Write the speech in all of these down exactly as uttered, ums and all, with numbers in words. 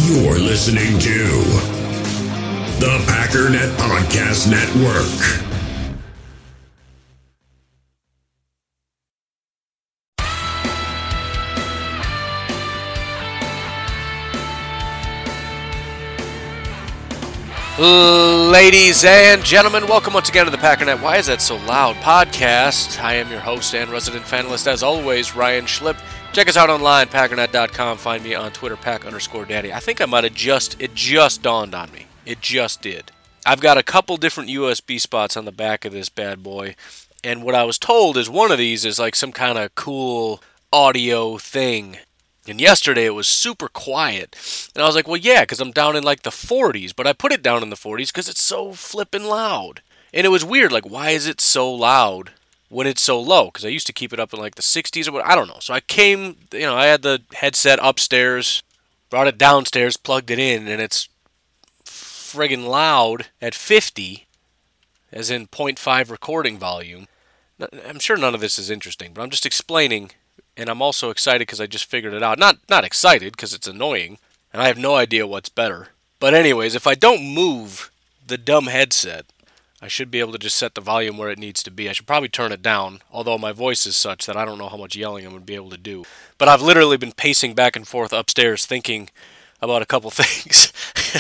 You're listening to the Packernet Podcast Network. Ladies and gentlemen, welcome once again to the Packernet Why Is That So Loud podcast. I am your host and resident fanalist, as always, Ryan Schlip. Check us out online, packernet dot com. Find me on Twitter, pack underscore daddy. I think I might have just, it just dawned on me. It just did. I've got a couple different U S B spots on the back of this bad boy, and what I was told is one of these is like some kind of cool audio thing. And yesterday it was super quiet. And I was like, well, yeah, because I'm down in like the forties. But I put it down in the forties because it's so flippin' loud. And it was weird, like, why is it so loud when it's so low? Because I used to keep it up in like the sixties or what, I don't know. So I came, you know, I had the headset upstairs, brought it downstairs, plugged it in, and it's friggin' loud at fifty, as in point five recording volume. I'm sure none of this is interesting, but I'm just explaining. And I'm also excited because I just figured it out. Not not excited because it's annoying, and I have no idea what's better. But anyways, if I don't move the dumb headset, I should be able to just set the volume where it needs to be. I should probably turn it down, although my voice is such that I don't know how much yelling I'm going to be able to do. But I've literally been pacing back and forth upstairs thinking about a couple things.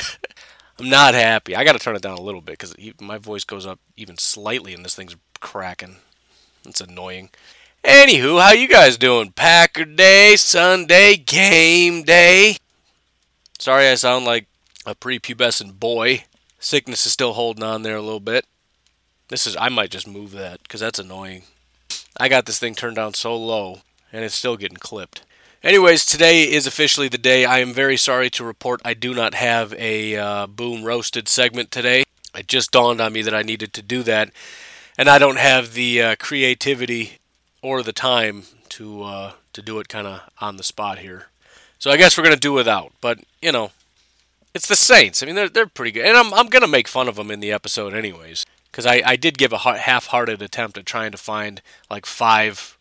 I'm not happy. I got to turn it down a little bit because my voice goes up even slightly and this thing's cracking. It's annoying. Anywho, how you guys doing? Packer Day, Sunday, game day. Sorry I sound like a prepubescent boy. Sickness is still holding on there a little bit. This is, I might just move that, because that's annoying. I got this thing turned down so low, and it's still getting clipped. Anyways, today is officially the day. I am very sorry to report I do not have a uh, Boom Roasted segment today. It just dawned on me that I needed to do that, and I don't have the uh, creativity or the time to uh, to do it kind of on the spot here. So I guess we're going to do without. But, you know, it's the Saints. I mean, they're they're pretty good. And I'm I'm going to make fun of them in the episode anyways. Because I, I did give a half-hearted attempt at trying to find, like, five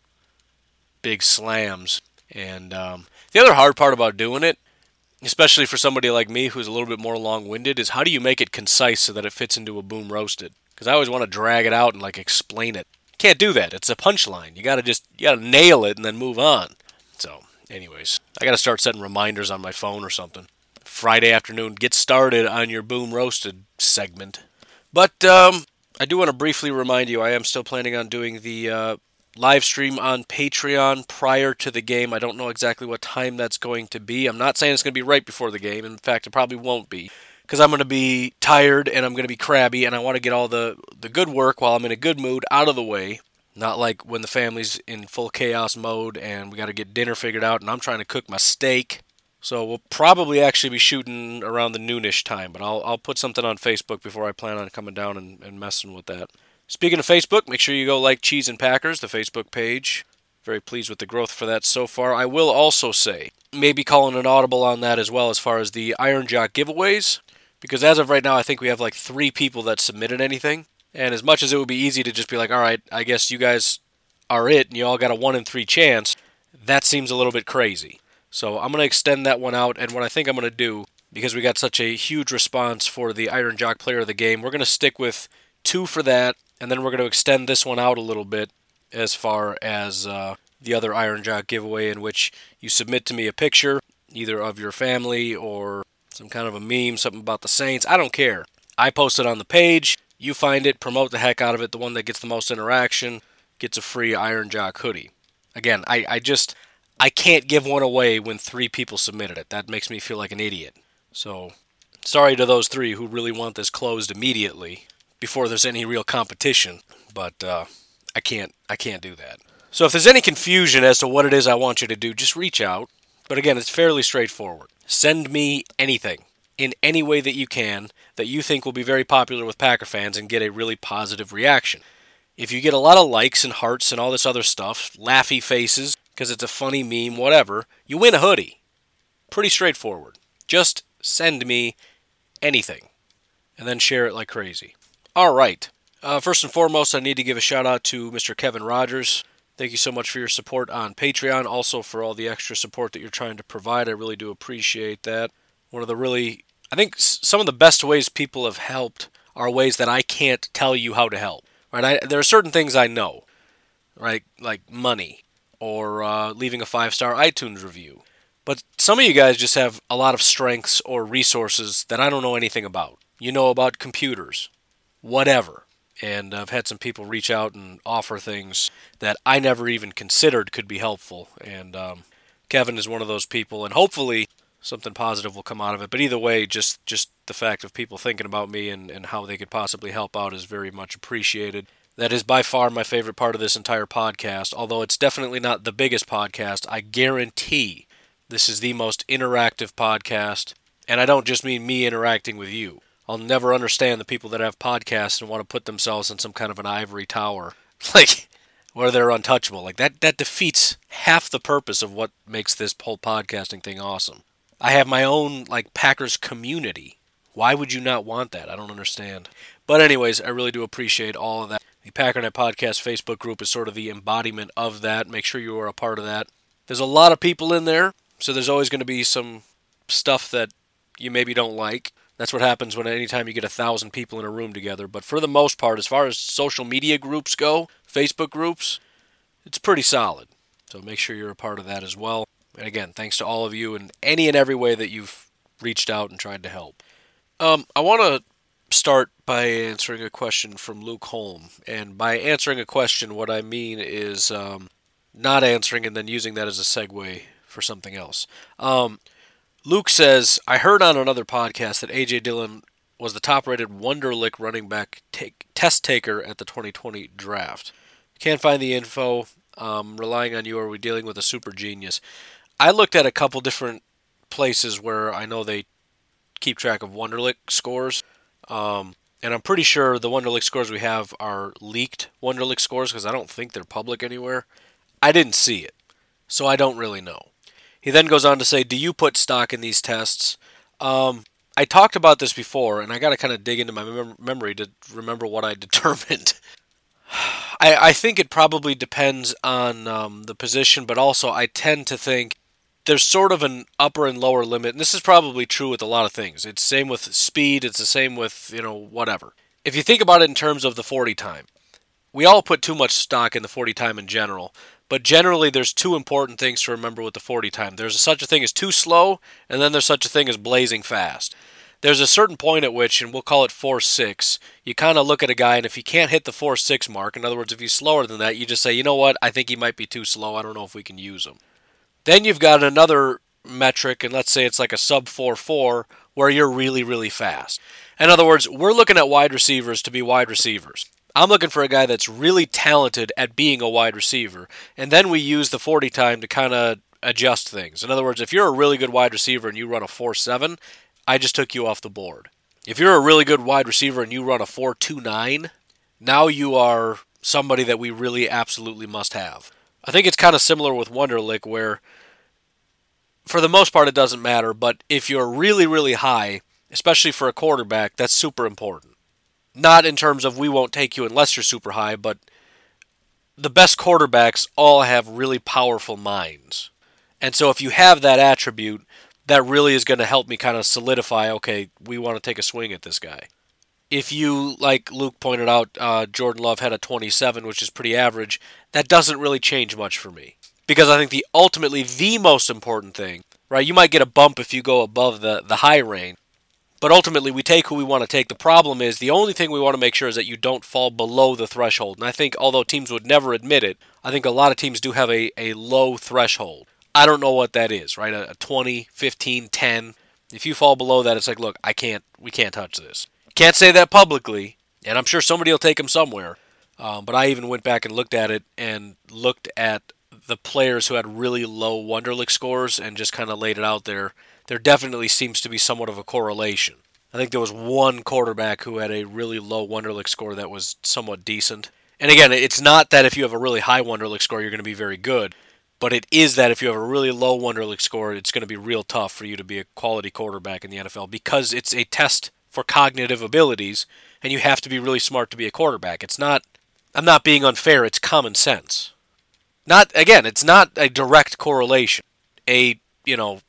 big slams. And um, the other hard part about doing it, especially for somebody like me who's a little bit more long-winded, is how do you make it concise so that it fits into a Boom Roasted? Because I always want to drag it out and, like, explain it. Can't do that. It's a punchline. You gotta just you gotta nail it and then move on. So, anyways, I gotta start setting reminders on my phone or something. Friday afternoon, get started on your Boom Roasted segment. But um, I do want to briefly remind you, I am still planning on doing the uh, live stream on Patreon prior to the game. I don't know exactly what time that's going to be. I'm not saying it's going to be right before the game. In fact, it probably won't be. Because I'm going to be tired and I'm going to be crabby and I want to get all the, the good work while I'm in a good mood out of the way. Not like when the family's in full chaos mode and we got to get dinner figured out and I'm trying to cook my steak. So we'll probably actually be shooting around the noonish time, but I'll I'll put something on Facebook before I plan on coming down and, and messing with that. Speaking of Facebook, make sure you go like Cheese and Packers, the Facebook page. Very pleased with the growth for that so far. I will also say, maybe calling an audible on that as well as far as the Iron Jock giveaways. Because as of right now, I think we have like three people that submitted anything. And as much as it would be easy to just be like, all right, I guess you guys are it, and you all got a one in three chance, that seems a little bit crazy. So I'm going to extend that one out, and what I think I'm going to do, because we got such a huge response for the Iron Jock Player of the Game, we're going to stick with two for that, and then we're going to extend this one out a little bit as far as uh, the other Iron Jock giveaway, in which you submit to me a picture, either of your family or some kind of a meme, something about the Saints. I don't care. I post it on the page. You find it, promote the heck out of it. The one that gets the most interaction gets a free Iron Jock hoodie. Again, I, I just, I can't give one away when three people submitted it. That makes me feel like an idiot. So, sorry to those three who really want this closed immediately before there's any real competition. But uh, I can't, I can't do that. So if there's any confusion as to what it is I want you to do, just reach out. But again, it's fairly straightforward. Send me anything in any way that you can that you think will be very popular with Packer fans and get a really positive reaction. If you get a lot of likes and hearts and all this other stuff, laughy faces, because it's a funny meme, whatever, you win a hoodie. Pretty straightforward. Just send me anything and then share it like crazy. All right. Uh, first and foremost, I need to give a shout out to Mister Kevin Rogers. Thank you so much for your support on Patreon. Also for all the extra support that you're trying to provide. I really do appreciate that. One of the really, I think some of the best ways people have helped are ways that I can't tell you how to help. Right? I, there are certain things I know, right? Like money or uh, leaving a five-star iTunes review. But some of you guys just have a lot of strengths or resources that I don't know anything about. You know about computers, whatever. And I've had some people reach out and offer things that I never even considered could be helpful. And um, Kevin is one of those people, and hopefully something positive will come out of it. But either way, just, just the fact of people thinking about me and, and how they could possibly help out is very much appreciated. That is by far my favorite part of this entire podcast. Although it's definitely not the biggest podcast, I guarantee this is the most interactive podcast. And I don't just mean me interacting with you. I'll never understand the people that have podcasts and want to put themselves in some kind of an ivory tower, like, where they're untouchable. Like, that, that defeats half the purpose of what makes this whole podcasting thing awesome. I have my own, like, Packers community. Why would you not want that? I don't understand. But anyways, I really do appreciate all of that. The Packernet Podcast Facebook group is sort of the embodiment of that. Make sure you are a part of that. There's a lot of people in there, so there's always going to be some stuff that you maybe don't like. That's what happens when anytime you get a thousand people in a room together. But for the most part, as far as social media groups go, Facebook groups, it's pretty solid. So make sure you're a part of that as well. And again, thanks to all of you in any and every way that you've reached out and tried to help. Um, I want to start by answering a question from Luke Holm. And by answering a question, what I mean is um, not answering and then using that as a segue for something else. Um... Luke says, I heard on another podcast that A J. Dillon was the top-rated Wonderlic running back take, test taker at the twenty twenty draft. Can't find the info. Um, relying on you, are we dealing with a super genius? I looked at a couple different places where I know they keep track of Wonderlic scores. Um, and I'm pretty sure the Wonderlic scores we have are leaked Wonderlic scores because I don't think they're public anywhere. I didn't see it, so I don't really know. He then goes on to say, do you put stock in these tests? Um, I talked about this before, and I got to kind of dig into my mem- memory to remember what I determined. I, I think it probably depends on um, the position, but also I tend to think there's sort of an upper and lower limit, and this is probably true with a lot of things. It's the same with speed, it's the same with, you know, whatever. If you think about it in terms of the forty time, we all put too much stock in the forty time in general. But generally, there's two important things to remember with the forty time. There's such a thing as too slow, and then there's such a thing as blazing fast. There's a certain point at which, and we'll call it four six, you kind of look at a guy, and if he can't hit the four six mark, in other words, if he's slower than that, you just say, you know what, I think he might be too slow. I don't know if we can use him. Then you've got another metric, and let's say it's like a sub four four, where you're really, really fast. In other words, we're looking at wide receivers to be wide receivers. I'm looking for a guy that's really talented at being a wide receiver, and then we use the forty time to kind of adjust things. In other words, if you're a really good wide receiver and you run a four seven, I just took you off the board. If you're a really good wide receiver and you run a four two nine, now you are somebody that we really absolutely must have. I think it's kind of similar with Wonderlic, where for the most part it doesn't matter, but if you're really, really high, especially for a quarterback, that's super important. Not in terms of we won't take you unless you're super high, but the best quarterbacks all have really powerful minds. And so if you have that attribute, that really is going to help me kind of solidify, okay, we want to take a swing at this guy. If you, like Luke pointed out, uh, Jordan Love had a twenty-seven, which is pretty average, that doesn't really change much for me. Because I think the ultimately the most important thing, right, you might get a bump if you go above the, the high range, but ultimately, we take who we want to take. The problem is, the only thing we want to make sure is that you don't fall below the threshold. And I think, although teams would never admit it, I think a lot of teams do have a, a low threshold. I don't know what that is, right? A, a twenty, fifteen, ten. If you fall below that, it's like, look, I can't, we can't touch this. Can't say that publicly, and I'm sure somebody will take him somewhere. Um, but I even went back and looked at it and looked at the players who had really low Wonderlic scores and just kind of laid it out there. There definitely seems to be somewhat of a correlation. I think there was one quarterback who had a really low Wonderlic score that was somewhat decent. And again, it's not that if you have a really high Wonderlic score, you're going to be very good. But it is that if you have a really low Wonderlic score, it's going to be real tough for you to be a quality quarterback in the N F L because it's a test for cognitive abilities, and you have to be really smart to be a quarterback. It's not, I'm not being unfair, it's common sense. Not, again, it's not a direct correlation. A, you know,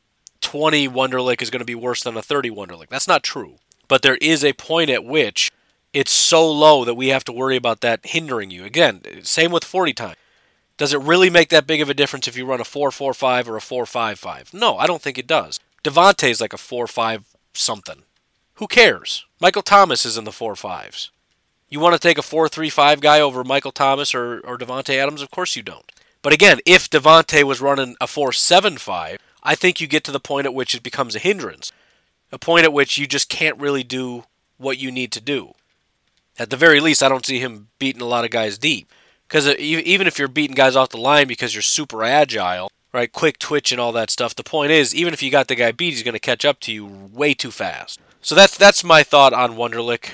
twenty Wonderlic is going to be worse than a thirty Wonderlic. That's not true. But there is a point at which it's so low that we have to worry about that hindering you. Again, same with forty time. Does it really make that big of a difference if you run a four four five or a four five five? No, I don't think it does. Devontae's like a four five something. Who cares? Michael Thomas is in the four fives. You want to take a four three five guy over Michael Thomas or, or Devontae Adams? Of course you don't. But again, if Devontae was running a four seven five, I think you get to the point at which it becomes a hindrance. A point at which you just can't really do what you need to do. At the very least, I don't see him beating a lot of guys deep. Because even if you're beating guys off the line because you're super agile, right, quick twitch and all that stuff, the point is, even if you got the guy beat, he's going to catch up to you way too fast. So that's that's my thought on Wonderlic.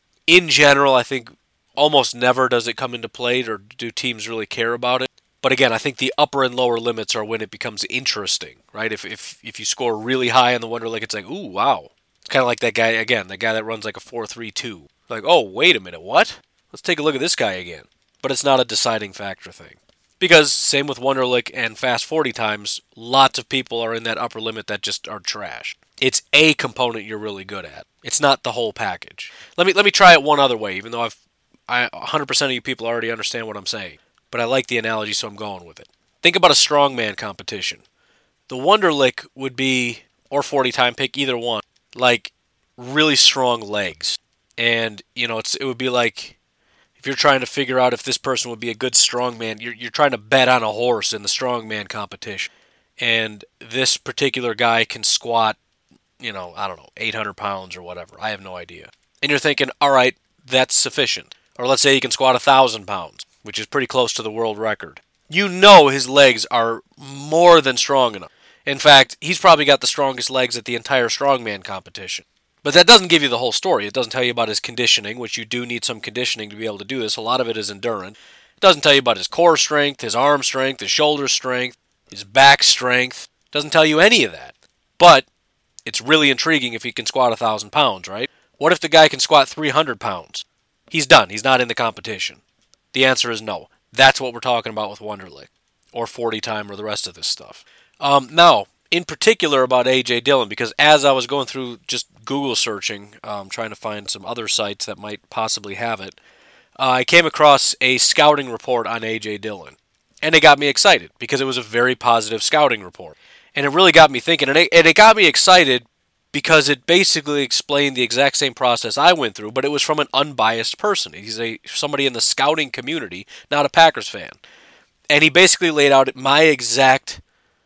In general, I think almost never does it come into play, or do teams really care about it. But again, I think the upper and lower limits are when it becomes interesting, right? If if if you score really high on the Wonderlic, it's like, ooh, wow. It's kind of like that guy, again, the guy that runs like a four three two. Like, oh, wait a minute, what? Let's take a look at this guy again. But it's not a deciding factor thing. Because, same with Wonderlic and fast forty times, lots of people are in that upper limit that just are trash. It's a component you're really good at. It's not the whole package. Let me let me try it one other way, even though I've I one hundred percent of you people already understand what I'm saying. But I like the analogy, so I'm going with it. Think about a strongman competition. The Wonderlic would be, or forty time, pick either one, like really strong legs. And, you know, it's it would be like, if you're trying to figure out if this person would be a good strongman, you're, you're trying to bet on a horse in the strongman competition. And this particular guy can squat, you know, I don't know, eight hundred pounds or whatever. I have no idea. And you're thinking, all right, that's sufficient. Or let's say he can squat one thousand pounds, which is pretty close to the world record. You know his legs are more than strong enough. In fact, he's probably got the strongest legs at the entire strongman competition. But that doesn't give you the whole story. It doesn't tell you about his conditioning, which you do need some conditioning to be able to do this. A lot of it is endurance. It doesn't tell you about his core strength, his arm strength, his shoulder strength, his back strength. It doesn't tell you any of that. But it's really intriguing if he can squat one thousand pounds, right? What if the guy can squat three hundred pounds? He's done. He's not in the competition. The answer is no. That's what we're talking about with Wonderlic, or forty time, or the rest of this stuff. Um, now, in particular about A J Dillon, because as I was going through just Google searching, um, trying to find some other sites that might possibly have it, uh, I came across a scouting report on A J Dillon. And it got me excited, because it was a very positive scouting report. And it really got me thinking, and it, and it got me excited because it basically explained the exact same process I went through, but it was from an unbiased person. He's a somebody in the scouting community, not a Packers fan. And he basically laid out my exact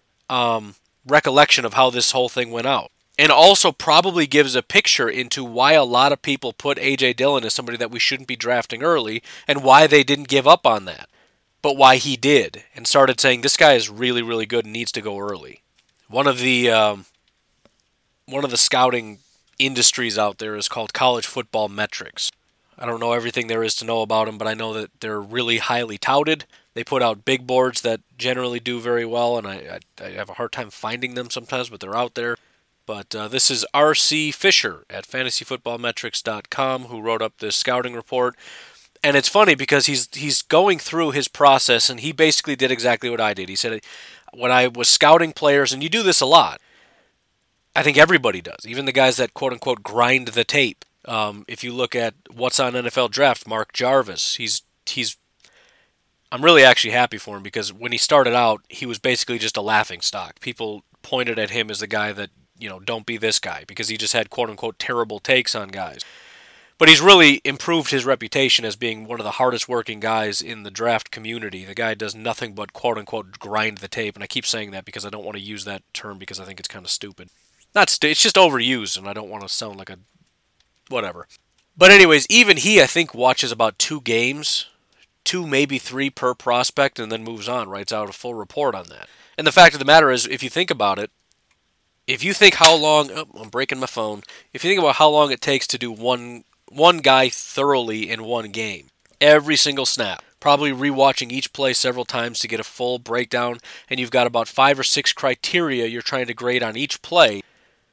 um, recollection of how this whole thing went out. And also probably gives a picture into why a lot of people put A J Dillon as somebody that we shouldn't be drafting early, and why they didn't give up on that. But why he did, and started saying, this guy is really, really good and needs to go early. One of the um, one of the scouting industries out there is called college football metrics. I don't know everything there is to know about them, but I know that they're really highly touted. They put out big boards that generally do very well, and I, I, I have a hard time finding them sometimes, but they're out there. But uh, this is R C Fisher at fantasy football metrics dot com who wrote up this scouting report. And it's funny because he's he's going through his process, and he basically did exactly what I did. He said, when I was scouting players, and you do this a lot, I think everybody does, even the guys that quote-unquote grind the tape. Um, if you look at what's on N F L Draft, Mark Jarvis, he's he's. I'm really actually happy for him, because when he started out, he was basically just a laughingstock. People pointed at him as the guy that, you know, don't be this guy, because he just had quote-unquote terrible takes on guys. But he's really improved his reputation as being one of the hardest working guys in the draft community. The guy does nothing but quote-unquote grind the tape, and I keep saying that because I don't want to use that term because I think it's kind of stupid. Not stu- It's just overused, and I don't want to sound like a whatever. But anyways, even he, I think, watches about two games, two, maybe three per prospect, and then moves on, writes out a full report on that. And the fact of the matter is, if you think about it, if you think how long, oh, I'm breaking my phone, if you think about how long it takes to do one one guy thoroughly in one game, every single snap, probably rewatching each play several times to get a full breakdown, and you've got about five or six criteria you're trying to grade on each play,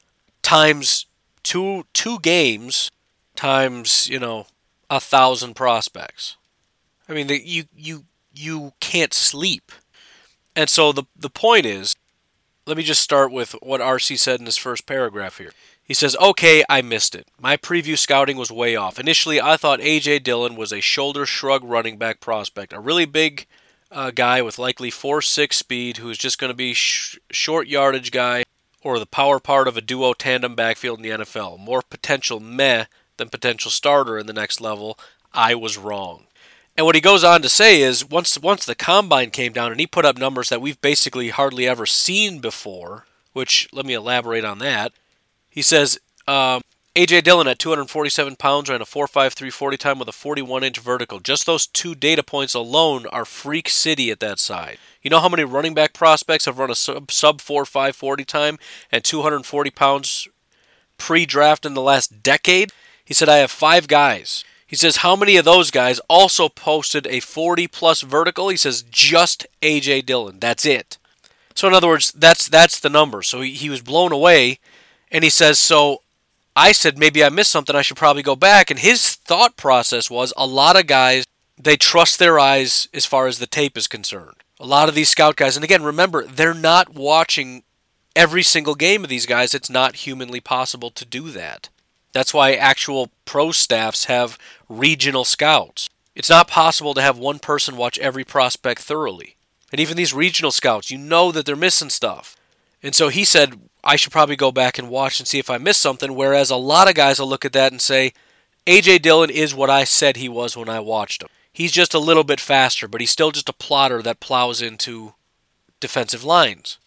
times two two games, times, you know, a thousand prospects. I mean, the, you you you can't sleep. And so the the point is, let me just start with what R C said in his first paragraph here. He says, okay, I missed it. My preview scouting was way off. Initially, I thought A J. Dillon was a shoulder shrug running back prospect, a really big uh, guy with likely four six speed who's just going to be sh- short yardage guy or the power part of a duo tandem backfield in the N F L. More potential meh than potential starter in the next level. I was wrong. And what he goes on to say is once once the combine came down and he put up numbers that we've basically hardly ever seen before, which let me elaborate on that. He says, um, A J. Dillon at two hundred forty-seven pounds ran a four five three forty time with a forty-one inch vertical. Just those two data points alone are freak city at that side. You know how many running back prospects have run a sub, sub four five forty time and two hundred forty pounds pre-draft in the last decade? He said, I have five guys. He says, how many of those guys also posted a forty plus vertical? He says, just A J. Dillon. That's it. So in other words, that's that's the number. So he, he was blown away. And he says, so I said, maybe I missed something. I should probably go back. And his thought process was a lot of guys, they trust their eyes as far as the tape is concerned. A lot of these scout guys, and again, remember, they're not watching every single game of these guys. It's not humanly possible to do that. That's why actual pro staffs have regional scouts. It's not possible to have one person watch every prospect thoroughly. And even these regional scouts, you know that they're missing stuff. And so he said, I should probably go back and watch and see if I missed something, whereas a lot of guys will look at that and say, A J. Dillon is what I said he was when I watched him. He's just a little bit faster, but he's still just a plotter that plows into defensive lines.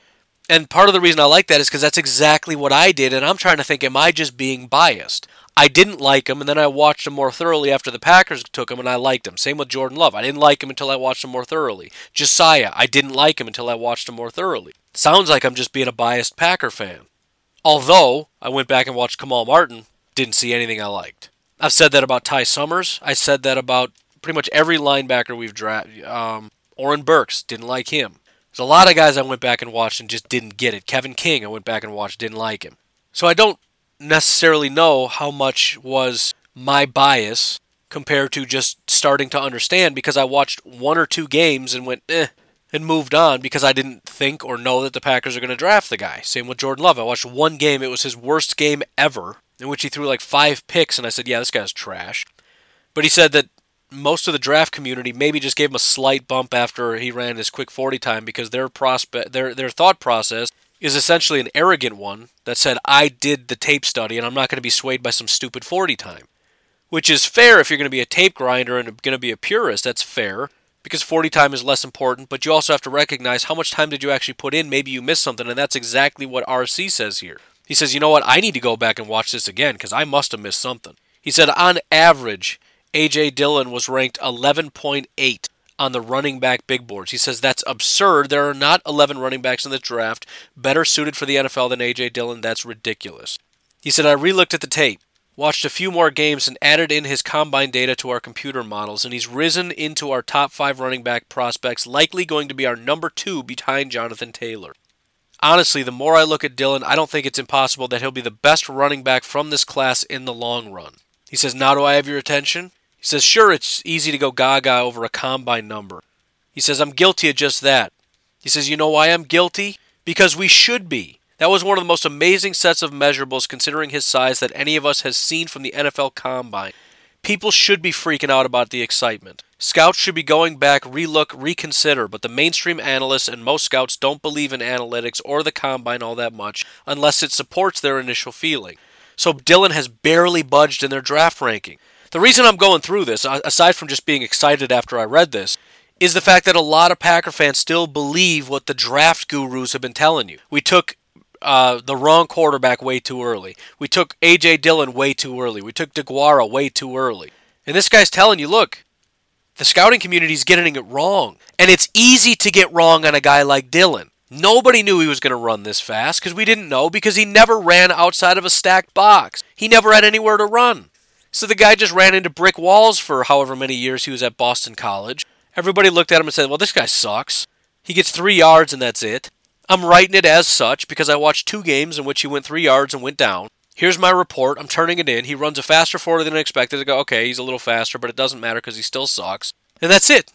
And part of the reason I like that is because that's exactly what I did, and I'm trying to think, am I just being biased? I didn't like him, and then I watched him more thoroughly after the Packers took him, and I liked him. Same with Jordan Love. I didn't like him until I watched him more thoroughly. Josiah, I didn't like him until I watched him more thoroughly. Sounds like I'm just being a biased Packer fan. Although, I went back and watched Kamal Martin, didn't see anything I liked. I've said that about Ty Summers. I said that about pretty much every linebacker we've drafted. Um, Oren Burks, didn't like him. There's a lot of guys I went back and watched and just didn't get it. Kevin King, I went back and watched, didn't like him. So I don't necessarily know how much was my bias compared to just starting to understand because I watched one or two games and went, eh, and moved on because I didn't think or know that the Packers are going to draft the guy. Same with Jordan Love. I watched one game. It was his worst game ever, in which he threw like five picks, and I said, yeah, this guy's trash. But he said that most of the draft community maybe just gave him a slight bump after he ran his quick forty time because their prospect, their their thought process is essentially an arrogant one that said, I did the tape study and I'm not going to be swayed by some stupid forty time. Which is fair if you're going to be a tape grinder and going to be a purist. That's fair because forty time is less important, but you also have to recognize how much time did you actually put in. Maybe you missed something, and that's exactly what R C says here. He says, you know what, I need to go back and watch this again because I must have missed something. He said, on average, A J. Dillon was ranked eleven point eight on the running back big boards. He says that's absurd. There are not eleven running backs in the draft better suited for the N F L than A J. Dillon. That's ridiculous. He said, I re-looked at the tape, watched a few more games, and added in his combine data to our computer models, and he's risen into our top five running back prospects, likely going to be our number two behind Jonathan Taylor. Honestly, the more I look at Dillon, I don't think it's impossible that he'll be the best running back from this class in the long run. He says, now do I have your attention? He says, sure, it's easy to go gaga over a combine number. He says, I'm guilty of just that. He says, you know why I'm guilty? Because we should be. That was one of the most amazing sets of measurables considering his size that any of us has seen from the N F L Combine. People should be freaking out about the excitement. Scouts should be going back, relook, reconsider, but the mainstream analysts and most scouts don't believe in analytics or the Combine all that much unless it supports their initial feeling. So Dillon has barely budged in their draft ranking. The reason I'm going through this, aside from just being excited after I read this, is the fact that a lot of Packer fans still believe what the draft gurus have been telling you. We took uh, the wrong quarterback way too early. We took A J. Dillon way too early. We took DeGuara way too early. And this guy's telling you, look, the scouting community's getting it wrong. And it's easy to get wrong on a guy like Dillon. Nobody knew he was going to run this fast because we didn't know because he never ran outside of a stacked box. He never had anywhere to run. So the guy just ran into brick walls for however many years he was at Boston College. Everybody looked at him and said, well, this guy sucks. He gets three yards and that's it. I'm writing it as such because I watched two games in which he went three yards and went down. Here's my report. I'm turning it in. He runs a faster forty than expected. I go, okay, he's a little faster, but it doesn't matter because he still sucks. And that's it.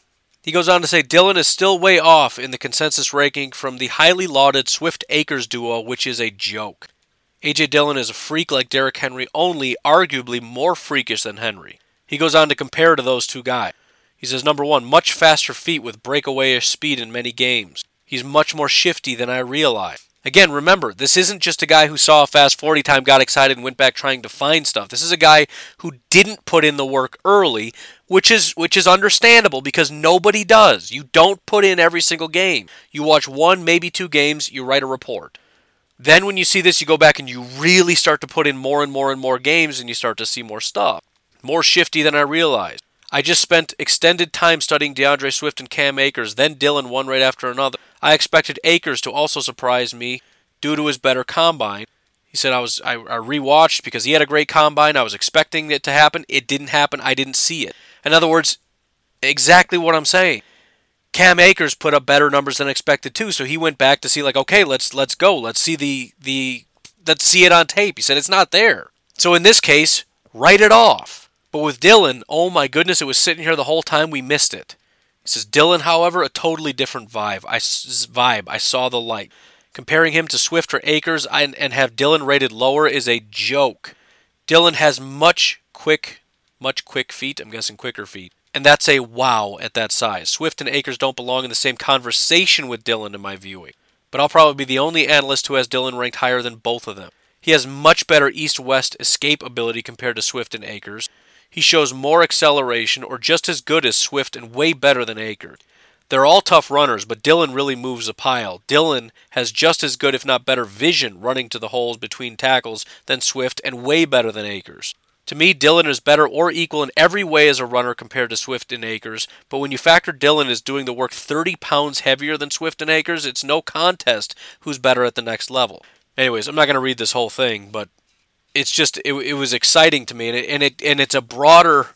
He goes on to say, Dillon is still way off in the consensus ranking from the highly lauded Swift-Akers duo, which is a joke. A J. Dillon is a freak like Derrick Henry, only arguably more freakish than Henry. He goes on to compare to those two guys. He says, number one, much faster feet with breakaway-ish speed in many games. He's much more shifty than I realized. Again, remember, this isn't just a guy who saw a fast forty time, got excited, and went back trying to find stuff. This is a guy who didn't put in the work early, which is which is understandable because nobody does. You don't put in every single game. You watch one, maybe two games, you write a report. Then when you see this, you go back and you really start to put in more and more and more games, and you start to see more stuff. More shifty than I realized. I just spent extended time studying DeAndre Swift and Cam Akers, then Dillon one right after another. I expected Akers to also surprise me due to his better combine. He said I was I, I rewatched because he had a great combine. I was expecting it to happen. It didn't happen. I didn't see it. In other words, exactly what I'm saying. Cam Akers put up better numbers than expected too, so he went back to see like, okay, let's let's go. Let's see the the let's see it on tape. He said it's not there. So in this case, write it off. But with Dillon, oh my goodness, it was sitting here the whole time, we missed it. He says, Dillon, however, a totally different vibe. I, vibe. I saw the light. Comparing him to Swift or Akers and, and have Dillon rated lower is a joke. Dillon has much quick, much quick feet. I'm guessing quicker feet. And that's a wow at that size. Swift and Akers don't belong in the same conversation with Dillon in my viewing. But I'll probably be the only analyst who has Dillon ranked higher than both of them. He has much better east-west escape ability compared to Swift and Akers. He shows more acceleration, or just as good as Swift and way better than Akers. They're all tough runners, but Dillon really moves a pile. Dillon has just as good, if not better, vision running to the holes between tackles than Swift, and way better than Akers. To me, Dillon is better or equal in every way as a runner compared to Swift and Akers, but when you factor Dillon is doing the work thirty pounds heavier than Swift and Akers, it's no contest who's better at the next level. Anyways, I'm not going to read this whole thing, but it's just, it, it was exciting to me, and it, and it and it's a broader,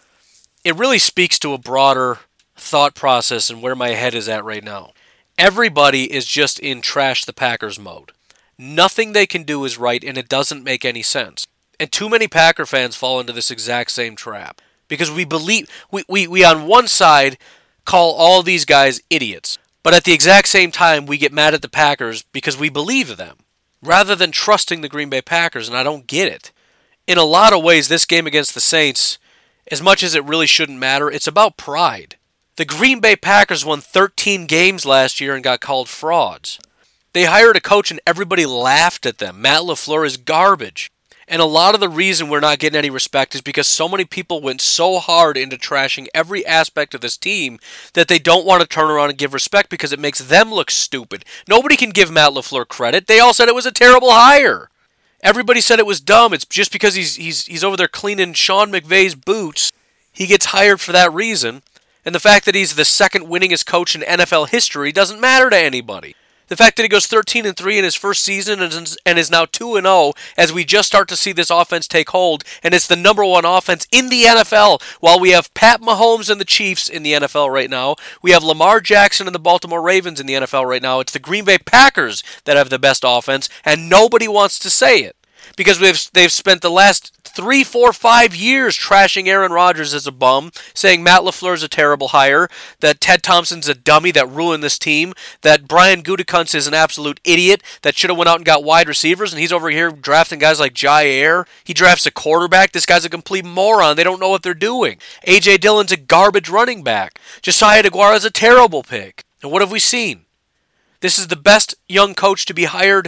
it really speaks to a broader thought process and where my head is at right now. Everybody is just in trash the Packers mode. Nothing they can do is right, and it doesn't make any sense. And too many Packer fans fall into this exact same trap. Because we believe, we, we, we on one side call all these guys idiots, but at the exact same time we get mad at the Packers because we believe them, rather than trusting the Green Bay Packers, and I don't get it. In a lot of ways, this game against the Saints, as much as it really shouldn't matter, it's about pride. The Green Bay Packers won thirteen games last year and got called frauds. They hired a coach and everybody laughed at them. Matt LaFleur is garbage. And a lot of the reason we're not getting any respect is because so many people went so hard into trashing every aspect of this team that they don't want to turn around and give respect because it makes them look stupid. Nobody can give Matt LaFleur credit. They all said it was a terrible hire. Everybody said it was dumb. It's just because he's he's he's over there cleaning Sean McVay's boots. He gets hired for that reason. And the fact that he's the second winningest coach in N F L history doesn't matter to anybody. The fact that he goes thirteen and three in his first season and is now two and oh as we just start to see this offense take hold, and it's the number one offense in the N F L, while we have Pat Mahomes and the Chiefs in the N F L right now. We have Lamar Jackson and the Baltimore Ravens in the N F L right now. It's the Green Bay Packers that have the best offense, and nobody wants to say it. Because we've they've spent the last three, four, five years trashing Aaron Rodgers as a bum, saying Matt LaFleur's a terrible hire, that Ted Thompson's a dummy that ruined this team, that Brian Gutekunst is an absolute idiot that should have went out and got wide receivers, and he's over here drafting guys like Jair. He drafts a quarterback. This guy's a complete moron. They don't know what they're doing. A J. Dillon's a garbage running back. Josiah DeGuara's a terrible pick. And what have we seen? This is the best young coach to be hired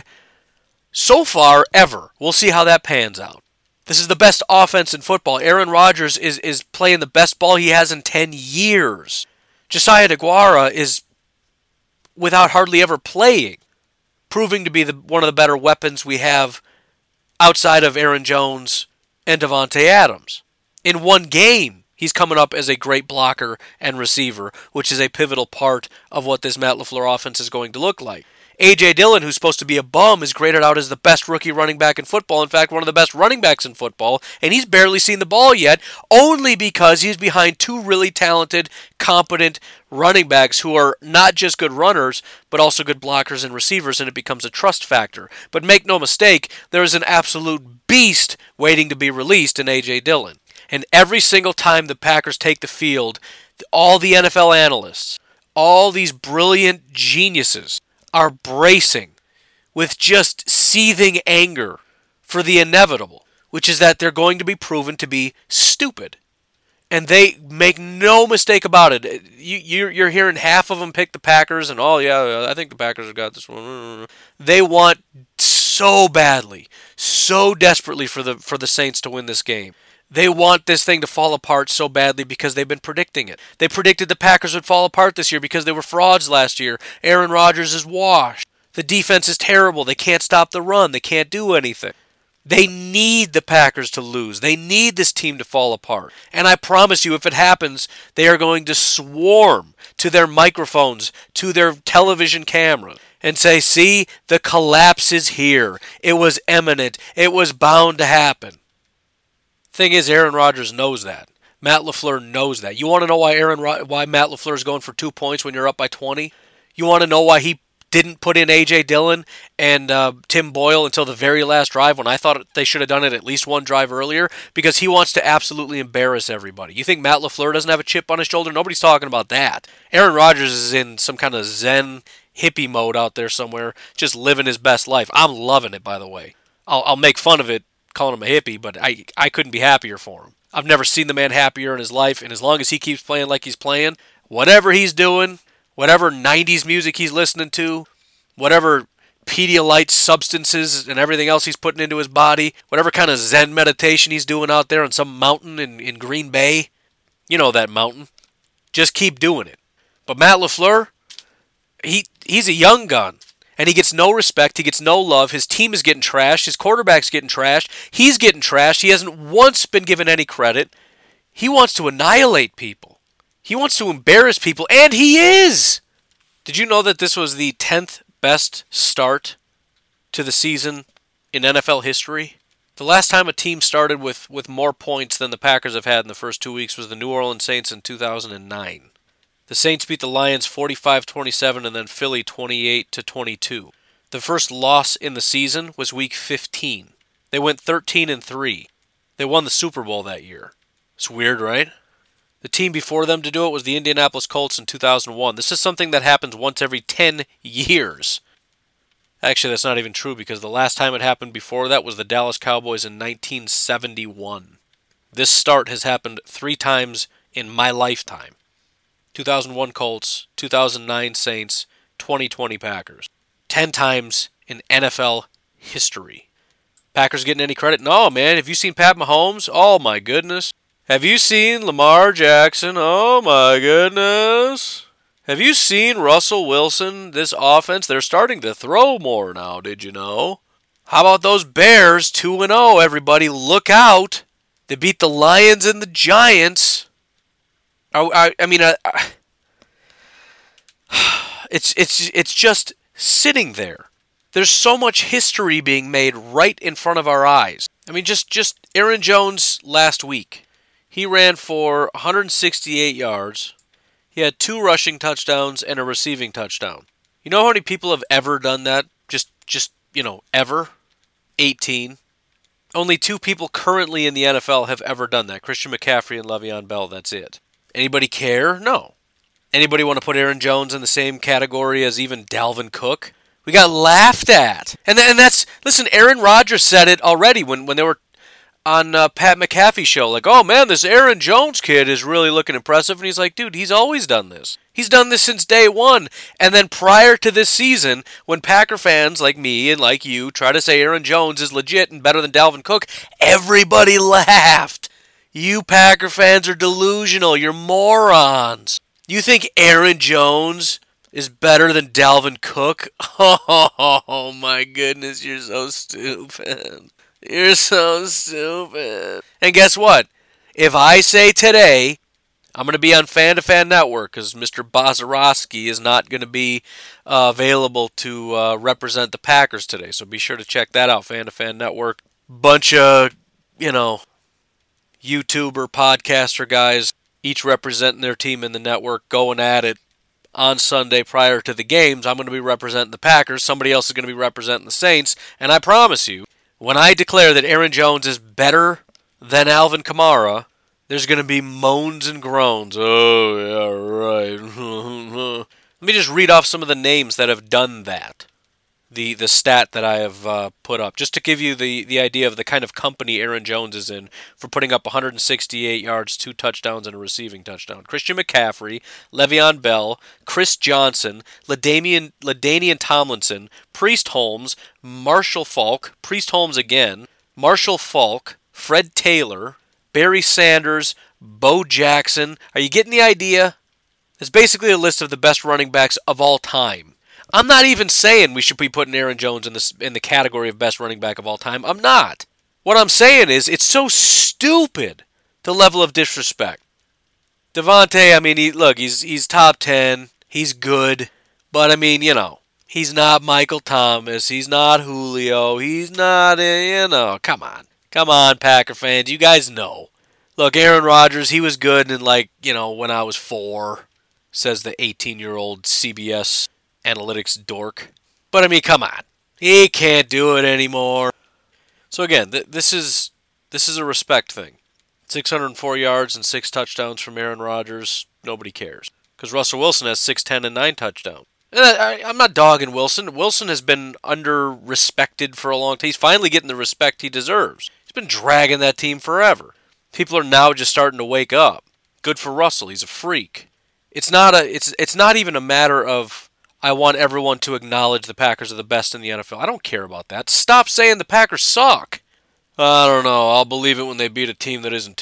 so far ever. We'll see how that pans out. This is the best offense in football. Aaron Rodgers is, is playing the best ball he has in ten years. Josiah DeGuara is without hardly ever playing, proving to be the, one of the better weapons we have outside of Aaron Jones and Davante Adams. In one game, he's coming up as a great blocker and receiver, which is a pivotal part of what this Matt LaFleur offense is going to look like. A J. Dillon, who's supposed to be a bum, is graded out as the best rookie running back in football. In fact, one of the best running backs in football, and he's barely seen the ball yet, only because he's behind two really talented, competent running backs who are not just good runners, but also good blockers and receivers, and it becomes a trust factor. But make no mistake, there is an absolute beast waiting to be released in A J. Dillon. And every single time the Packers take the field, all the N F L analysts, all these brilliant geniuses are bracing with just seething anger for the inevitable, which is that they're going to be proven to be stupid. And they make no mistake about it. You, you're, you're hearing half of them pick the Packers, and oh yeah, I think the Packers have got this one. They want so badly, so desperately for the for the Saints to win this game. They want this thing to fall apart so badly because they've been predicting it. They predicted the Packers would fall apart this year because they were frauds last year. Aaron Rodgers is washed. The defense is terrible. They can't stop the run. They can't do anything. They need the Packers to lose. They need this team to fall apart. And I promise you, if it happens, they are going to swarm to their microphones, to their television cameras, and say, see, the collapse is here. It was imminent. It was bound to happen. Thing is, Aaron Rodgers knows that. Matt LaFleur knows that. You want to know why Aaron why Matt LaFleur is going for two points when you're up by twenty? You want to know why he didn't put in A J Dillon and uh, Tim Boyle until the very last drive when I thought they should have done it at least one drive earlier? Because he wants to absolutely embarrass everybody. You think Matt LaFleur doesn't have a chip on his shoulder? Nobody's talking about that. Aaron Rodgers is in some kind of zen hippie mode out there somewhere, just living his best life. I'm loving it, by the way. I'll, I'll make fun of it, calling him a hippie, but I, I couldn't be happier for him. I've never seen the man happier in his life, and as long as he keeps playing like he's playing, whatever he's doing, whatever nineties music he's listening to, whatever Pedialyte substances and everything else he's putting into his body, whatever kind of Zen meditation he's doing out there on some mountain in, in Green Bay, you know that mountain, just keep doing it. But Matt LaFleur, he he's a young gun. And he gets no respect, he gets no love, his team is getting trashed, his quarterback's getting trashed, he's getting trashed, he hasn't once been given any credit. He wants to annihilate people. He wants to embarrass people, and he is! Did you know that this was the tenth best start to the season in N F L history? The last time a team started with, with more points than the Packers have had in the first two weeks was the New Orleans Saints in two thousand nine. The Saints beat the Lions forty-five twenty-seven and then Philly twenty-eight to twenty-two. The first loss in the season was week fifteen. They went thirteen and three. They won the Super Bowl that year. It's weird, right? The team before them to do it was the Indianapolis Colts in two thousand one. This is something that happens once every ten years. Actually, that's not even true because the last time it happened before that was the Dallas Cowboys in nineteen seventy-one. This start has happened three times in my lifetime. two thousand one Colts, two thousand nine Saints, twenty twenty Packers. Ten times in N F L history. Packers getting any credit? No, man. Have you seen Pat Mahomes? Oh, my goodness. Have you seen Lamar Jackson? Oh, my goodness. Have you seen Russell Wilson? This offense, they're starting to throw more now, did you know? How about those Bears? two and oh, everybody. Look out. They beat the Lions and the Giants. I, I mean, uh, it's it's it's just sitting there. There's so much history being made right in front of our eyes. I mean, just, just Aaron Jones last week. He ran for one hundred sixty-eight yards. He had two rushing touchdowns and a receiving touchdown. You know how many people have ever done that? Just, just you know, ever? eighteen. Only two people currently in the N F L have ever done that. Christian McCaffrey and Le'Veon Bell, that's it. Anybody care? No. Anybody want to put Aaron Jones in the same category as even Dalvin Cook? We got laughed at. And, th- and that's, listen, Aaron Rodgers said it already when, when they were on uh, Pat McAfee's show. Like, oh man, this Aaron Jones kid is really looking impressive. And he's like, dude, he's always done this. He's done this since day one. And then prior to this season, when Packer fans like me and like you try to say Aaron Jones is legit and better than Dalvin Cook, everybody laughed. You Packer fans are delusional. You're morons. You think Aaron Jones is better than Dalvin Cook? Oh, my goodness, you're so stupid. You're so stupid. And guess what? If I say today, I'm going to be on Fan to Fan Network because Mister Bozorowski is not going to be uh, available to uh, represent the Packers today. So be sure to check that out, Fan to Fan Network. Bunch of, you know, YouTuber, podcaster guys, each representing their team in the network, going at it on Sunday prior to the games. I'm going to be representing the Packers. Somebody else is going to be representing the Saints. And I promise you, when I declare that Aaron Jones is better than Alvin Kamara, there's going to be moans and groans. Oh, yeah, right. Let me just read off some of the names that have done that. The the stat that I have uh, put up, just to give you the, the idea of the kind of company Aaron Jones is in for putting up one hundred sixty-eight yards, two touchdowns, and a receiving touchdown. Christian McCaffrey, Le'Veon Bell, Chris Johnson, LaDainian, LaDainian Tomlinson, Priest Holmes, Marshall Faulk, Priest Holmes again, Marshall Faulk, Fred Taylor, Barry Sanders, Bo Jackson. Are you getting the idea? It's basically a list of the best running backs of all time. I'm not even saying we should be putting Aaron Jones in this in the category of best running back of all time. I'm not. What I'm saying is it's so stupid, the level of disrespect. Devontae, I mean, he, look, he's he's top ten. He's good. But, I mean, you know, he's not Michael Thomas. He's not Julio. He's not, you know, come on. Come on, Packer fans. You guys know. Look, Aaron Rodgers, he was good in, like, you know, when I was four, says the eighteen-year-old C B S analytics dork. But, I mean, come on. He can't do it anymore. So, again, th- this is this is a respect thing. six hundred four yards and six touchdowns from Aaron Rodgers. Nobody cares. Because Russell Wilson has six ten and nine touchdowns. And I, I, I'm not dogging Wilson. Wilson has been under-respected for a long time. He's finally getting the respect he deserves. He's been dragging that team forever. People are now just starting to wake up. Good for Russell. He's a freak. It's not a. It's it's not even a matter of I want everyone to acknowledge the Packers are the best in the N F L. I don't care about that. Stop saying the Packers suck. I don't know. I'll believe it when they beat a team that isn't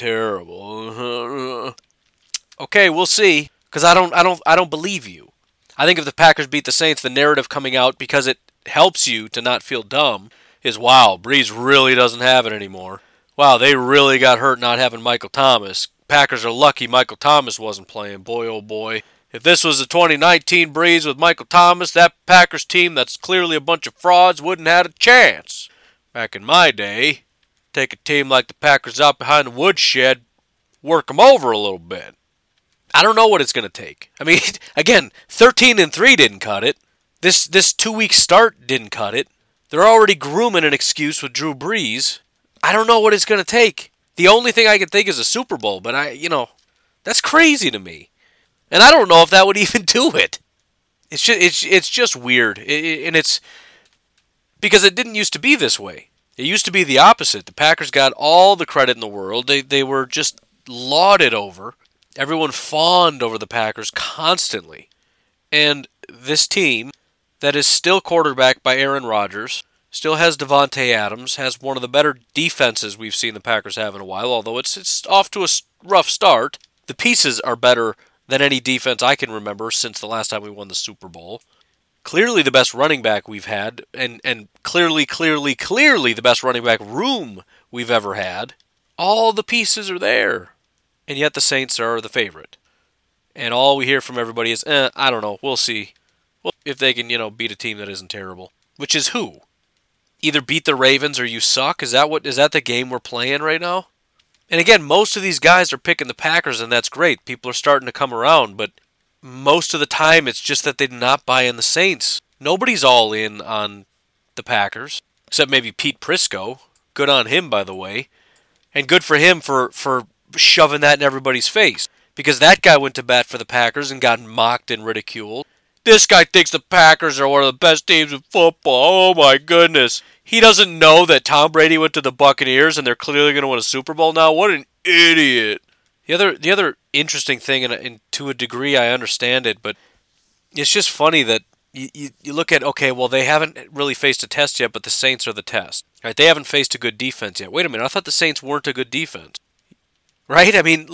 terrible. Okay, we'll see. Because I don't, I don't, I don't believe you. I think if the Packers beat the Saints, the narrative coming out, because it helps you to not feel dumb, is wow, Breeze really doesn't have it anymore. Wow, they really got hurt not having Michael Thomas. Packers are lucky Michael Thomas wasn't playing. Boy, oh boy. If this was the twenty nineteen Breeze with Michael Thomas, that Packers team that's clearly a bunch of frauds wouldn't have had a chance. Back in my day, take a team like the Packers out behind the woodshed, work them over a little bit. I don't know what it's going to take. I mean, again, thirteen and three didn't cut it. This this two-week start didn't cut it. They're already grooming an excuse with Drew Brees. I don't know what it's going to take. The only thing I can think is a Super Bowl, but I, you know, that's crazy to me. And I don't know if that would even do it. It's just, it's, it's just weird. It, it, and it's because it didn't used to be this way. It used to be the opposite. The Packers got all the credit in the world. They they were just lauded over. Everyone fawned over the Packers constantly. And this team that is still quarterbacked by Aaron Rodgers, still has Devontae Adams, has one of the better defenses we've seen the Packers have in a while, although it's it's off to a rough start. The pieces are better than any defense I can remember since the last time we won the Super Bowl. Clearly the best running back we've had, and, and clearly, clearly, clearly the best running back room we've ever had. All the pieces are there. And yet the Saints are the favorite. And all we hear from everybody is, eh, I don't know, we'll see. Well, if they can, you know, beat a team that isn't terrible. Which is who? Either beat the Ravens or you suck? Is that what? Is that the game we're playing right now? And again, most of these guys are picking the Packers, and that's great. People are starting to come around, but most of the time it's just that they did not buy in the Saints. Nobody's all in on the Packers, except maybe Pete Prisco. Good on him, by the way. And good for him for, for shoving that in everybody's face. Because that guy went to bat for the Packers and got mocked and ridiculed. This guy thinks the Packers are one of the best teams in football. Oh my goodness. He doesn't know that Tom Brady went to the Buccaneers and they're clearly going to win a Super Bowl now? What an idiot. The other the other interesting thing, and, and to a degree I understand it, but it's just funny that you, you, you look at, okay, well, they haven't really faced a test yet, but the Saints are the test. Right? They haven't faced a good defense yet. Wait a minute, I thought the Saints weren't a good defense. Right? I mean,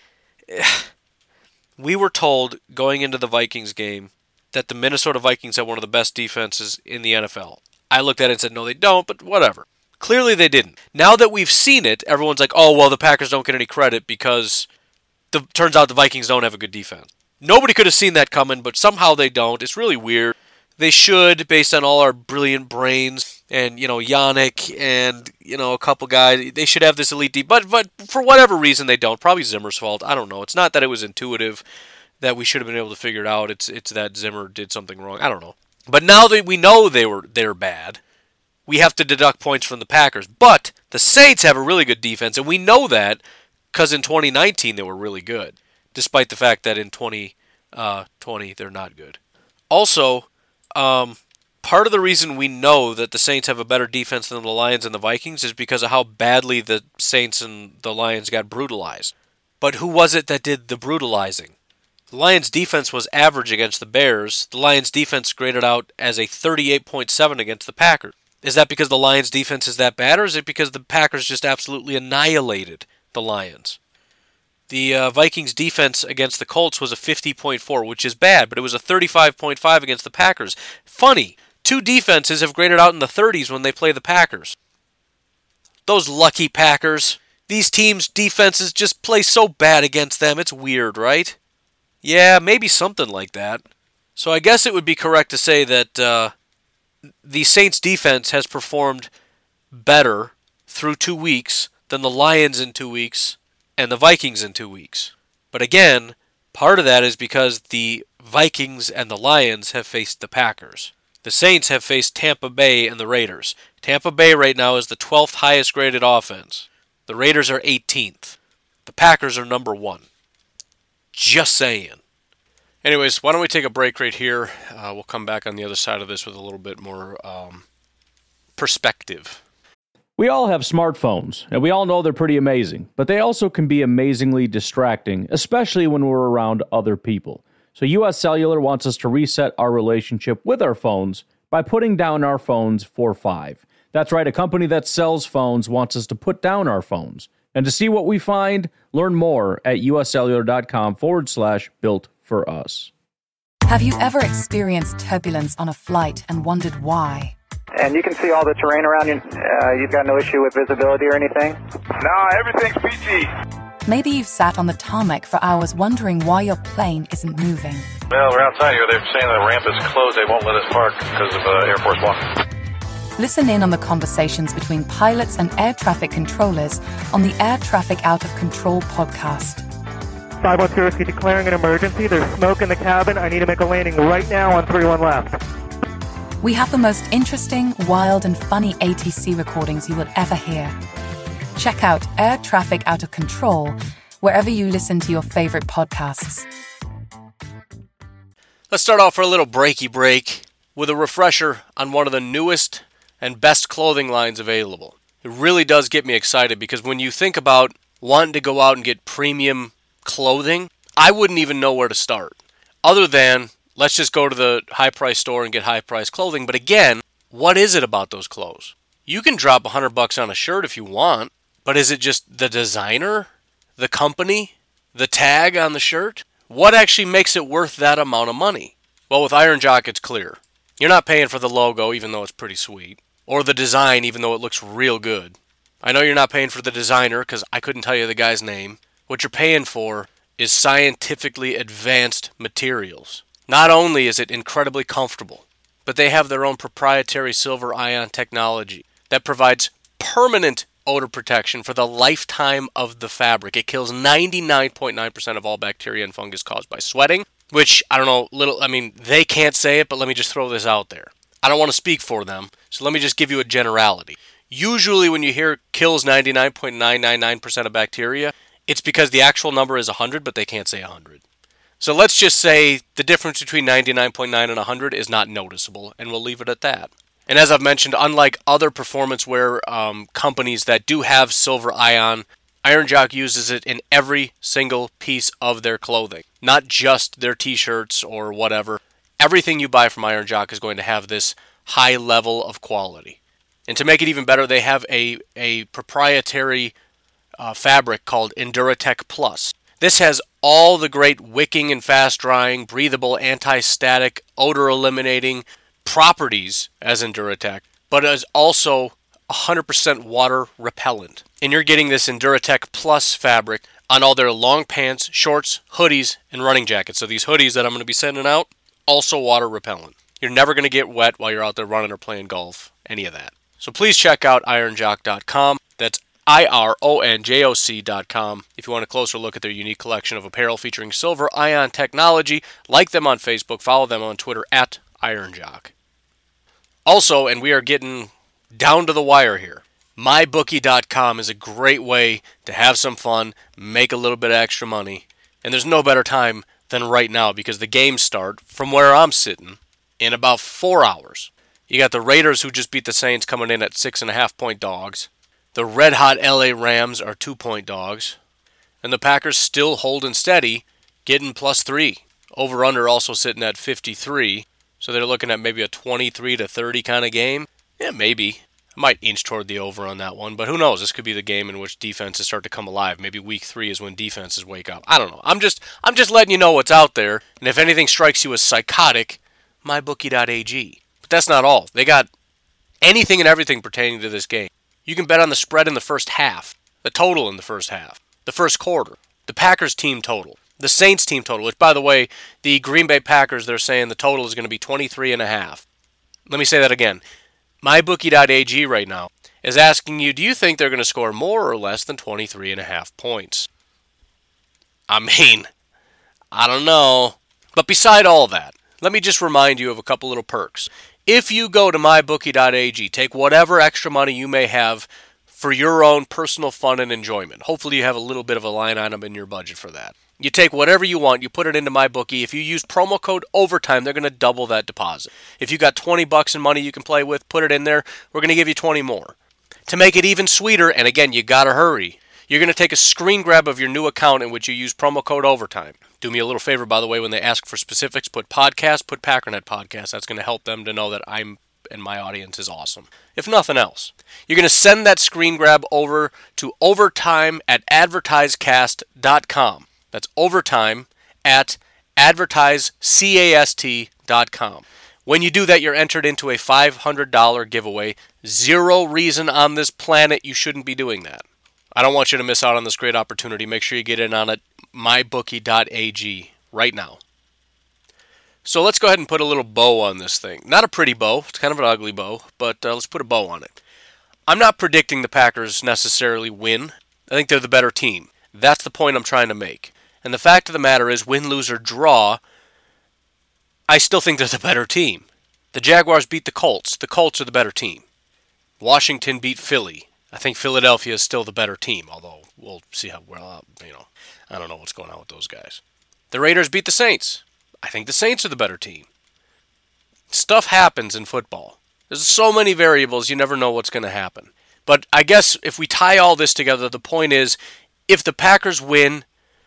we were told going into the Vikings game that the Minnesota Vikings had one of the best defenses in the N F L. I looked at it and said, no, they don't, but whatever. Clearly they didn't. Now that we've seen it, everyone's like, oh, well, the Packers don't get any credit because the turns out the Vikings don't have a good defense. Nobody could have seen that coming, but somehow they don't. It's really weird. They should, based on all our brilliant brains and, you know, Yannick and, you know, a couple guys, they should have this elite deep. But, but for whatever reason, they don't. Probably Zimmer's fault. I don't know. It's not that it was intuitive that we should have been able to figure it out. It's it's that Zimmer did something wrong. I don't know. But now that we know they were they're bad, we have to deduct points from the Packers. But the Saints have a really good defense, and we know that Because in twenty nineteen, they were really good, despite the fact that in twenty twenty, they're not good. Also, um, part of the reason we know that the Saints have a better defense than the Lions and the Vikings is because of how badly the Saints and the Lions got brutalized. But who was it that did the brutalizing? The Lions' defense was average against the Bears. The Lions' defense graded out as a thirty-eight point seven against the Packers. Is that because the Lions' defense is that bad, or is it because the Packers just absolutely annihilated the Lions? The uh, Vikings' defense against the Colts was a fifty point four, which is bad, but it was a thirty-five point five against the Packers. Funny, two defenses have graded out in the thirties when they play the Packers. Those lucky Packers. These teams' defenses just play so bad against them, it's weird, right? Yeah, maybe something like that. So I guess it would be correct to say that uh, the Saints' defense has performed better through two weeks than the Lions in two weeks and the Vikings in two weeks. But again, part of that is because the Vikings and the Lions have faced the Packers. The Saints have faced Tampa Bay and the Raiders. Tampa Bay right now is the twelfth highest graded offense. The Raiders are eighteenth. The Packers are number one. Just saying. Anyways, why don't we take a break right here? Uh, we'll come back on the other side of this with a little bit more um, perspective. We all have smartphones, and we all know they're pretty amazing, but they also can be amazingly distracting, especially when we're around other people. So U S Cellular wants us to reset our relationship with our phones by putting down our phones for five. That's right, a company that sells phones wants us to put down our phones. And to see what we find, learn more at uscellular.com forward slash built for us. Have you ever experienced turbulence on a flight and wondered why? And you can see all the terrain around you. Uh, you've got no issue with visibility or anything? No, everything's peachy. Maybe you've sat on the tarmac for hours wondering why your plane isn't moving. Well, we're outside here. They're saying the ramp is closed. They won't let us park because of uh, Air Force One. Listen in on the conversations between pilots and air traffic controllers on the Air Traffic Out of Control podcast. five one zero, declaring an emergency. There's smoke in the cabin. I need to make a landing right now on three one left. We have the most interesting, wild, and funny A T C recordings you will ever hear. Check out Air Traffic Out of Control wherever you listen to your favorite podcasts. Let's start off for a little breaky break with a refresher on one of the newest and best clothing lines available. It really does get me excited because when you think about wanting to go out and get premium clothing, I wouldn't even know where to start. Other than, let's just go to the high-price store and get high-price clothing. But again, what is it about those clothes? You can drop one hundred bucks on a shirt if you want, but is it just the designer, the company, the tag on the shirt? What actually makes it worth that amount of money? Well, with Iron Jock, it's clear. You're not paying for the logo, even though it's pretty sweet, or the design, even though it looks real good. I know you're not paying for the designer, because I couldn't tell you the guy's name. What you're paying for is scientifically advanced materials. Not only is it incredibly comfortable, but they have their own proprietary silver ion technology that provides permanent odor protection for the lifetime of the fabric. It kills ninety-nine point nine percent of all bacteria and fungus caused by sweating, which, I don't know, little, I mean, they can't say it, but let me just throw this out there. I don't want to speak for them, so let me just give you a generality. Usually when you hear kills ninety-nine point nine nine nine percent of bacteria, it's because the actual number is one hundred, but they can't say one hundred. So let's just say the difference between ninety-nine point nine and one hundred is not noticeable, and we'll leave it at that. And as I've mentioned, unlike other performance wear um, companies that do have silver ion, Iron Jock uses it in every single piece of their clothing. Not just their t-shirts or whatever. Everything you buy from Iron Jock is going to have this high level of quality. And to make it even better, they have a, a proprietary uh, fabric called Enduratech Plus. This has all the great wicking and fast-drying, breathable, anti-static, odor-eliminating properties as Enduratech, but is also one hundred percent water repellent. And you're getting this Enduratech Plus fabric on all their long pants, shorts, hoodies, and running jackets. So these hoodies that I'm going to be sending out, also water repellent. You're never going to get wet while you're out there running or playing golf, any of that. So please check out iron jock dot com. That's I R O N J O C dot com if you want a closer look at their unique collection of apparel featuring silver ion technology. Like them on Facebook, follow them on Twitter at IronJock. Also, and we are getting down to the wire here, my bookie dot com is a great way to have some fun, make a little bit of extra money. And there's no better time than right now because the games start from where I'm sitting in about four hours. You got the Raiders who just beat the Saints coming in at six and a half point dogs. The red-hot L A Rams are two-point dogs. And the Packers still holding steady, getting plus three. Over-under also sitting at fifty-three. So they're looking at maybe a twenty-three to thirty kind of game. Yeah, maybe. I might inch toward the over on that one. But who knows? This could be the game in which defenses start to come alive. Maybe week three is when defenses wake up. I don't know. I'm just I'm just letting you know what's out there. And if anything strikes you as psychotic, my bookie dot a g. But that's not all. They got anything and everything pertaining to this game. You can bet on the spread in the first half, the total in the first half, the first quarter, the Packers team total, the Saints team total, which, by the way, the Green Bay Packers, they're saying the total is going to be twenty-three and a half. Let me say that again. my bookie dot a g right now is asking you, do you think they're going to score more or less than twenty-three and a half points? I mean, I don't know. But beside all that, let me just remind you of a couple little perks. If you go to my bookie dot a g, take whatever extra money you may have for your own personal fun and enjoyment. Hopefully you have a little bit of a line item in your budget for that. You take whatever you want, you put it into MyBookie. If you use promo code OVERTIME, they're going to double that deposit. If you got twenty bucks in money you can play with, put it in there. We're going to give you twenty more. To make it even sweeter, and again, you got to hurry, you're going to take a screen grab of your new account in which you use promo code OVERTIME. Do me a little favor, by the way, when they ask for specifics, put podcast, put Packernet Podcast. That's going to help them to know that I'm and my audience is awesome. If nothing else, you're going to send that screen grab over to overtime at advertisecast dot com. That's overtime at advertisecast dot com. When you do that, you're entered into a five hundred dollars giveaway. Zero reason on this planet you shouldn't be doing that. I don't want you to miss out on this great opportunity. Make sure you get in on it, my bookie dot a g, right now. So let's go ahead and put a little bow on this thing. Not a pretty bow. It's kind of an ugly bow, but uh, let's put a bow on it. I'm not predicting the Packers necessarily win. I think they're the better team. That's the point I'm trying to make. And the fact of the matter is, win, lose, or draw, I still think they're the better team. The Jaguars beat the Colts. The Colts are the better team. Washington beat Philly. I think Philadelphia is still the better team, although we'll see how well, you know, I don't know what's going on with those guys. The Raiders beat the Saints. I think the Saints are the better team. Stuff happens in football. There's so many variables, you never know what's going to happen. But I guess if we tie all this together, the point is, if the Packers win,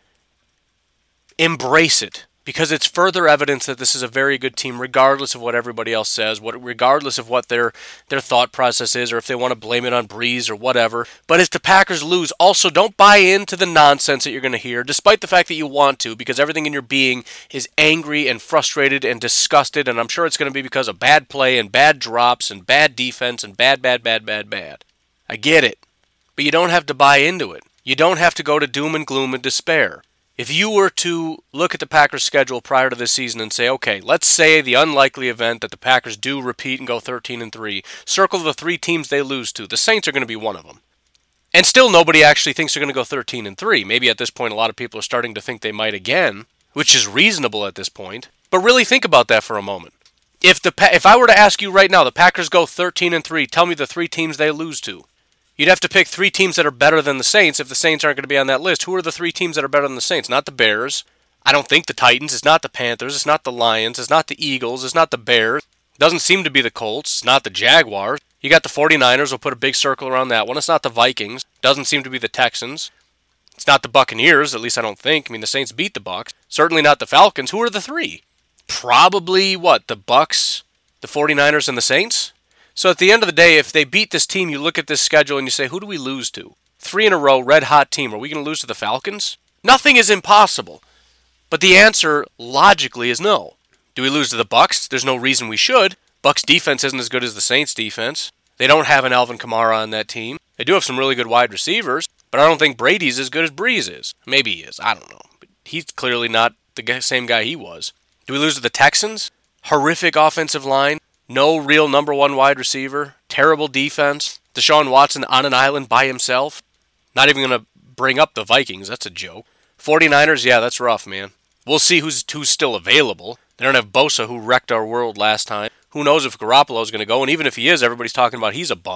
embrace it, because it's further evidence that this is a very good team, regardless of what everybody else says, what, regardless of what their their thought process is, or if they want to blame it on Breeze or whatever. But if the Packers lose, also don't buy into the nonsense that you're going to hear, despite the fact that you want to, because everything in your being is angry and frustrated and disgusted, and I'm sure it's going to be because of bad play and bad drops and bad defense and bad, bad, bad, bad, bad. I get it, but you don't have to buy into it. You don't have to go to doom and gloom and despair. If you were to look at the Packers' schedule prior to this season and say, okay, let's say the unlikely event that the Packers do repeat and go thirteen and three, circle the three teams they lose to. The Saints are going to be one of them. And still nobody actually thinks they're going to go thirteen and three. Maybe at this point a lot of people are starting to think they might again, which is reasonable at this point. But really think about that for a moment. If the if I were to ask you right now, the Packers go thirteen and three, tell me the three teams they lose to. You'd have to pick three teams that are better than the Saints if the Saints aren't going to be on that list. Who are the three teams that are better than the Saints? Not the Bears. I don't think the Titans. It's not the Panthers. It's not the Lions. It's not the Eagles. It's not the Bears. It doesn't seem to be the Colts. It's not the Jaguars. You got the forty-niners. We'll put a big circle around that one. It's not the Vikings. It doesn't seem to be the Texans. It's not the Buccaneers. At least I don't think. I mean, the Saints beat the Bucs. Certainly not the Falcons. Who are the three? Probably, what, the Bucs, the forty-niners, and the Saints? So at the end of the day, if they beat this team, you look at this schedule and you say, who do we lose to? Three in a row, red-hot team. Are we going to lose to the Falcons? Nothing is impossible. But the answer, logically, is no. Do we lose to the Bucs? There's no reason we should. Bucs defense isn't as good as the Saints defense. They don't have an Alvin Kamara on that team. They do have some really good wide receivers, but I don't think Brady's as good as Breeze is. Maybe he is. I don't know. But he's clearly not the same guy he was. Do we lose to the Texans? Horrific offensive line. No real number one wide receiver. Terrible defense. Deshaun Watson on an island by himself. Not even going to bring up the Vikings. That's a joke. forty-niners, yeah, that's rough, man. We'll see who's who's still available. They don't have Bosa, who wrecked our world last time. Who knows if Garoppolo's going to go, and even if he is, everybody's talking about he's a bum.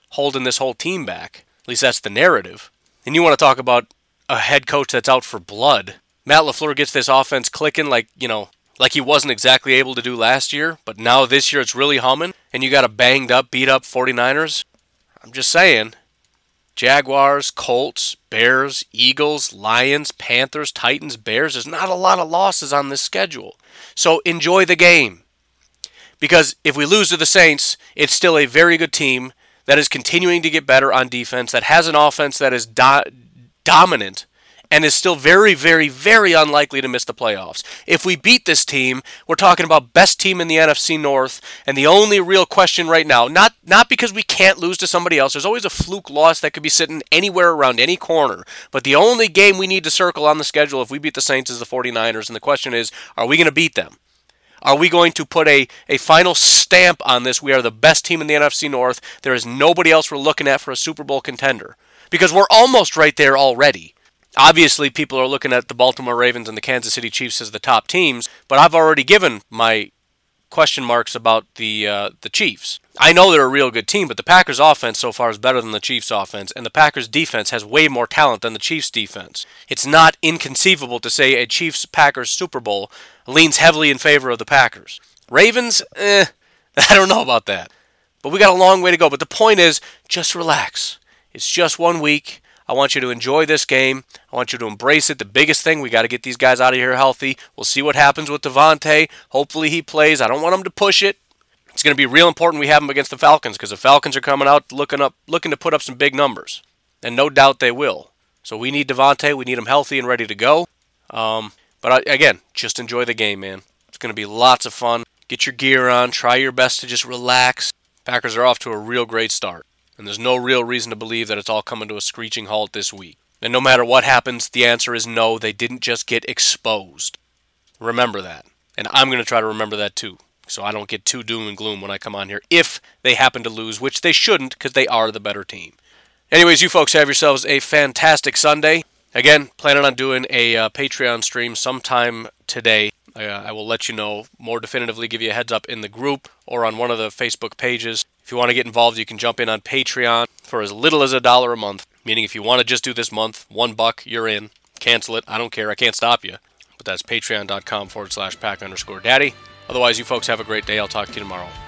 holding this whole team back. At least that's the narrative. And you want to talk about a head coach that's out for blood. Matt LaFleur gets this offense clicking like, you know, like he wasn't exactly able to do last year, but now this year it's really humming, and you got a banged up, beat up 49ers. I'm just saying, Jaguars, Colts, Bears, Eagles, Lions, Panthers, Titans, Bears, there's not a lot of losses on this schedule. So enjoy the game. Because if we lose to the Saints, it's still a very good team that is continuing to get better on defense, that has an offense that is do- dominant, and is still very, very, very unlikely to miss the playoffs. If we beat this team, we're talking about best team in the N F C North, and the only real question right now, not not because we can't lose to somebody else, there's always a fluke loss that could be sitting anywhere around any corner, but the only game we need to circle on the schedule if we beat the Saints is the 49ers, and the question is, are we going to beat them? Are we going to put a, a final stamp on this? We are the best team in the N F C North. There is nobody else we're looking at for a Super Bowl contender, because we're almost right there already. Obviously, people are looking at the Baltimore Ravens and the Kansas City Chiefs as the top teams, but I've already given my question marks about the uh, the Chiefs. I know they're a real good team, but the Packers' offense so far is better than the Chiefs' offense, and the Packers' defense has way more talent than the Chiefs' defense. It's not inconceivable to say a Chiefs-Packers Super Bowl leans heavily in favor of the Packers. Ravens, eh, I don't know about that. But we got a long way to go. But the point is, just relax. It's just one week. I want you to enjoy this game. I want you to embrace it. The biggest thing, we got to get these guys out of here healthy. We'll see what happens with Devontae. Hopefully he plays. I don't want him to push it. It's going to be real important we have him against the Falcons, because the Falcons are coming out looking up, looking to put up some big numbers. And no doubt they will. So we need Devontae. We need him healthy and ready to go. Um, but I, again, just enjoy the game, man. It's going to be lots of fun. Get your gear on. Try your best to just relax. Packers are off to a real great start. And there's no real reason to believe that it's all coming to a screeching halt this week. And no matter what happens, the answer is no, they didn't just get exposed. Remember that. And I'm going to try to remember that too, so I don't get too doom and gloom when I come on here, if they happen to lose, which they shouldn't, because they are the better team. Anyways, you folks have yourselves a fantastic Sunday. Again, planning on doing a uh, Patreon stream sometime today. Uh, I will let you know more definitively, give you a heads up in the group or on one of the Facebook pages. If you want to get involved, you can jump in on Patreon for as little as a dollar a month. Meaning if you want to just do this month, one buck, you're in. Cancel it. I don't care. I can't stop you. But that's patreon.com forward slash pack underscore daddy. Otherwise, you folks have a great day. I'll talk to you tomorrow.